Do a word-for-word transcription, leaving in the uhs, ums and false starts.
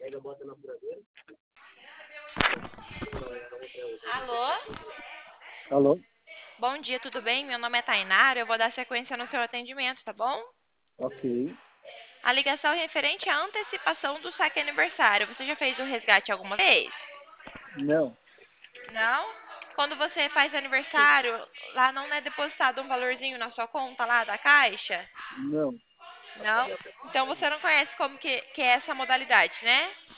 Alô? Alô? Bom dia, tudo bem? Meu nome é Tainara, eu vou dar sequência no seu atendimento, tá bom? Ok. A ligação é referente à antecipação do saque aniversário. Você já fez o resgate alguma vez? Não, Não? Quando você faz aniversário, lá não é depositado um valorzinho na sua conta lá da Caixa? não, Não? Então você não conhece como que, que é essa modalidade, né?